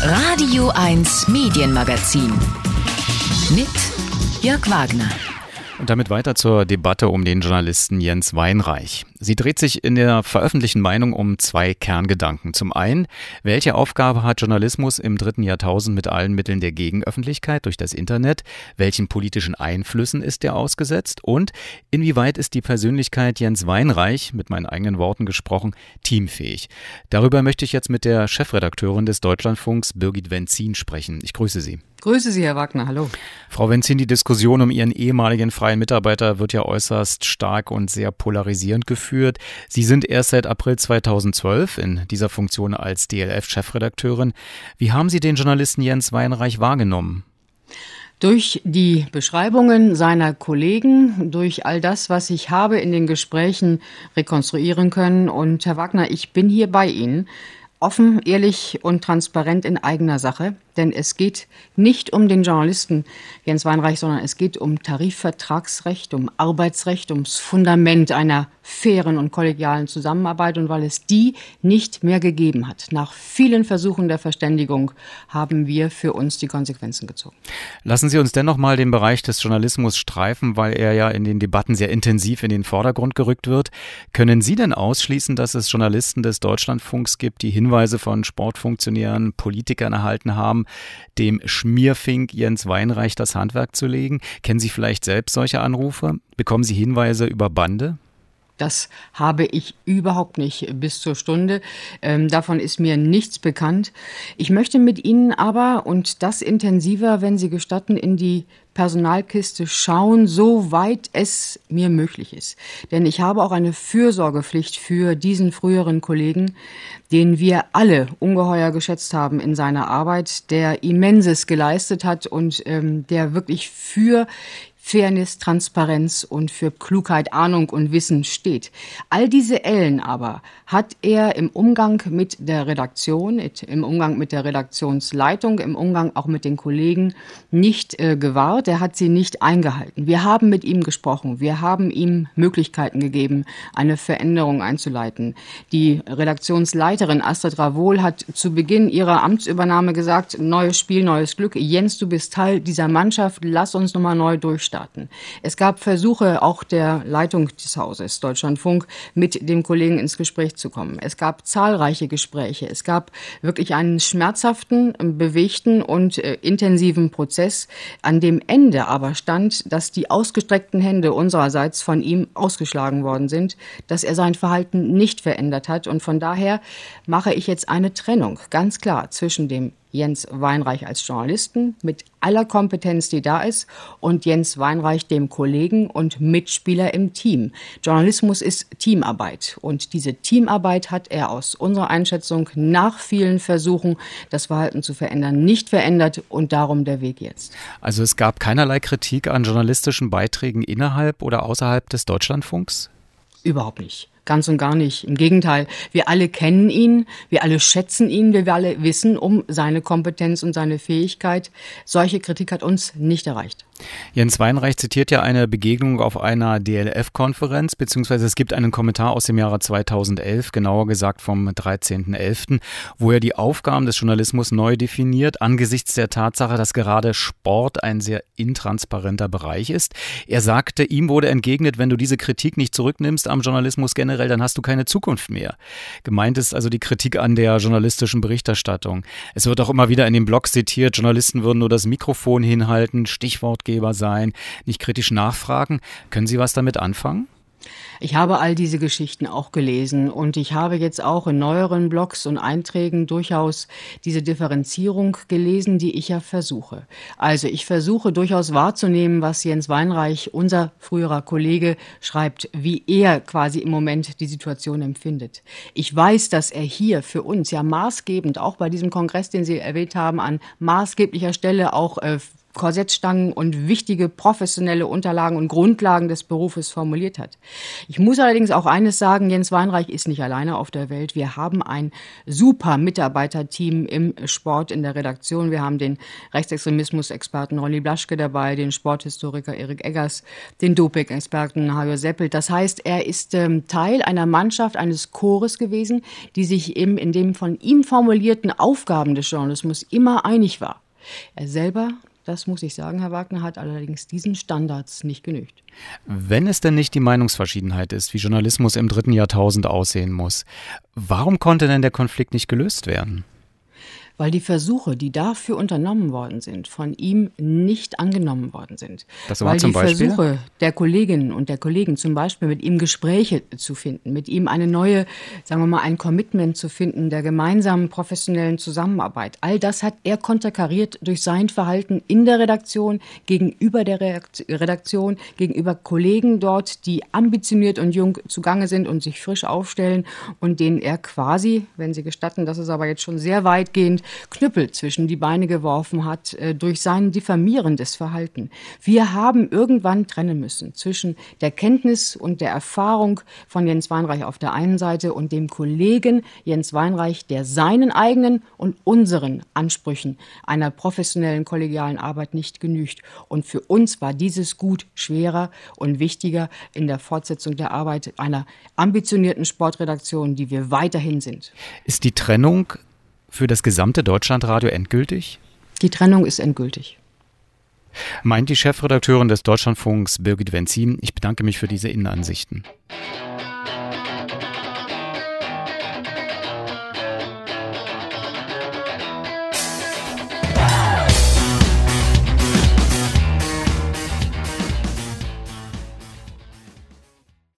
Radio 1 Medienmagazin mit Jörg Wagner. Und damit weiter zur Debatte um den Journalisten Jens Weinreich. Sie dreht sich in der veröffentlichten Meinung um zwei Kerngedanken. Zum einen, welche Aufgabe hat Journalismus im 3. Jahrtausend mit allen Mitteln der Gegenöffentlichkeit durch das Internet? Welchen politischen Einflüssen ist er ausgesetzt? Und inwieweit ist die Persönlichkeit Jens Weinreich, mit meinen eigenen Worten gesprochen, teamfähig? Darüber möchte ich jetzt mit der Chefredakteurin des Deutschlandfunks, Birgit Wenzin, sprechen. Ich grüße Sie. Grüße Sie, Herr Wagner. Hallo. Frau Wenzin, die Diskussion um Ihren ehemaligen freien Mitarbeiter wird ja äußerst stark und sehr polarisierend geführt. Sie sind erst seit April 2012 in dieser Funktion als DLF-Chefredakteurin. Wie haben Sie den Journalisten Jens Weinreich wahrgenommen? Durch die Beschreibungen seiner Kollegen, durch all das, was ich habe in den Gesprächen rekonstruieren können. Und Herr Wagner, ich bin hier bei Ihnen. Offen, ehrlich und transparent in eigener Sache. Denn es geht nicht um den Journalisten Jens Weinreich, sondern es geht um Tarifvertragsrecht, um Arbeitsrecht, ums Fundament einer fairen und kollegialen Zusammenarbeit. Und weil es die nicht mehr gegeben hat, nach vielen Versuchen der Verständigung, haben wir für uns die Konsequenzen gezogen. Lassen Sie uns dennoch mal den Bereich des Journalismus streifen, weil er ja in den Debatten sehr intensiv in den Vordergrund gerückt wird. Können Sie denn ausschließen, dass es Journalisten des Deutschlandfunks gibt, die Hinweise von Sportfunktionären, Politikern erhalten haben, dem Schmierfink Jens Weinreich das Handwerk zu legen? Kennen Sie vielleicht selbst solche Anrufe? Bekommen Sie Hinweise über Bande? Das habe ich überhaupt nicht bis zur Stunde. Davon ist mir nichts bekannt. Ich möchte mit Ihnen aber, und das intensiver, wenn Sie gestatten, in die Personalkiste schauen, soweit es mir möglich ist. Denn ich habe auch eine Fürsorgepflicht für diesen früheren Kollegen, den wir alle ungeheuer geschätzt haben in seiner Arbeit, der Immenses geleistet hat und der wirklich für Fairness, Transparenz und für Klugheit, Ahnung und Wissen steht. All diese Ellen aber hat er im Umgang mit der Redaktion, im Umgang mit der Redaktionsleitung, im Umgang auch mit den Kollegen nicht gewahrt. Er hat sie nicht eingehalten. Wir haben mit ihm gesprochen. Wir haben ihm Möglichkeiten gegeben, eine Veränderung einzuleiten. Die Redaktionsleiterin Astrid Ravohl hat zu Beginn ihrer Amtsübernahme gesagt, neues Spiel, neues Glück. Jens, du bist Teil dieser Mannschaft. Lass uns nochmal neu durchstarten. Es gab Versuche auch der Leitung des Hauses Deutschlandfunk mit dem Kollegen ins Gespräch zu kommen. Es gab zahlreiche Gespräche. Es gab wirklich einen schmerzhaften, bewegten und intensiven Prozess, an dem Ende aber stand, dass die ausgestreckten Hände unsererseits von ihm ausgeschlagen worden sind, dass er sein Verhalten nicht verändert hat. Und von daher mache ich jetzt eine Trennung, ganz klar, zwischen dem Jens Weinreich als Journalisten mit aller Kompetenz, die da ist, und Jens Weinreich, dem Kollegen und Mitspieler im Team. Journalismus ist Teamarbeit und diese Teamarbeit hat er aus unserer Einschätzung nach vielen Versuchen, das Verhalten zu verändern, nicht verändert und darum der Weg jetzt. Also es gab keinerlei Kritik an journalistischen Beiträgen innerhalb oder außerhalb des Deutschlandfunks? Überhaupt nicht. Ganz und gar nicht. Im Gegenteil, wir alle kennen ihn, wir alle schätzen ihn, wir alle wissen um seine Kompetenz und seine Fähigkeit. Solche Kritik hat uns nicht erreicht. Jens Weinreich zitiert ja eine Begegnung auf einer DLF-Konferenz, beziehungsweise es gibt einen Kommentar aus dem Jahre 2011, genauer gesagt vom 13.11., wo er die Aufgaben des Journalismus neu definiert, angesichts der Tatsache, dass gerade Sport ein sehr intransparenter Bereich ist. Er sagte, ihm wurde entgegnet, wenn du diese Kritik nicht zurücknimmst am Journalismus generell, dann hast du keine Zukunft mehr. Gemeint ist also die Kritik an der journalistischen Berichterstattung. Es wird auch immer wieder in den Blogs zitiert, Journalisten würden nur das Mikrofon hinhalten, Stichwortgeber sein, nicht kritisch nachfragen. Können Sie was damit anfangen? Ich habe all diese Geschichten auch gelesen und ich habe jetzt auch in neueren Blogs und Einträgen durchaus diese Differenzierung gelesen, die ich ja versuche. Also ich versuche durchaus wahrzunehmen, was Jens Weinreich, unser früherer Kollege, schreibt, wie er quasi im Moment die Situation empfindet. Ich weiß, dass er hier für uns ja maßgebend, auch bei diesem Kongress, den Sie erwähnt haben, an maßgeblicher Stelle auch Korsettstangen und wichtige professionelle Unterlagen und Grundlagen des Berufes formuliert hat. Ich muss allerdings auch eines sagen, Jens Weinreich ist nicht alleine auf der Welt. Wir haben ein super Mitarbeiterteam im Sport in der Redaktion. Wir haben den Rechtsextremismus-Experten Ronny Blaschke dabei, den Sporthistoriker Erik Eggers, den Doping-Experten Hajo Seppelt. Das heißt, er ist Teil einer Mannschaft, eines Chores gewesen, die sich in den von ihm formulierten Aufgaben des Journalismus immer einig war. Er selber, das muss ich sagen, Herr Wagner, hat allerdings diesen Standards nicht genügt. Wenn es denn nicht die Meinungsverschiedenheit ist, wie Journalismus im 3. Jahrtausend aussehen muss, warum konnte denn der Konflikt nicht gelöst werden? Weil die Versuche, die dafür unternommen worden sind, von ihm nicht angenommen worden sind. Das war zum Beispiel? Weil die Versuche der Kolleginnen und der Kollegen zum Beispiel mit ihm Gespräche zu finden, mit ihm eine neue, sagen wir mal, ein Commitment zu finden der gemeinsamen professionellen Zusammenarbeit. All das hat er konterkariert durch sein Verhalten in der Redaktion, gegenüber der Redaktion, gegenüber Kollegen dort, die ambitioniert und jung zugange sind und sich frisch aufstellen und denen er quasi, wenn Sie gestatten, das ist aber jetzt schon sehr weitgehend, Knüppel zwischen die Beine geworfen hat durch sein diffamierendes Verhalten. Wir haben irgendwann trennen müssen zwischen der Kenntnis und der Erfahrung von Jens Weinreich auf der einen Seite und dem Kollegen Jens Weinreich, der seinen eigenen und unseren Ansprüchen einer professionellen kollegialen Arbeit nicht genügt. Und für uns war dieses Gut schwerer und wichtiger in der Fortsetzung der Arbeit einer ambitionierten Sportredaktion, die wir weiterhin sind. Ist die Trennung für das gesamte Deutschlandradio endgültig? Die Trennung ist endgültig. Meint die Chefredakteurin des Deutschlandfunks Birgit Wenzin. Ich bedanke mich für diese Innenansichten.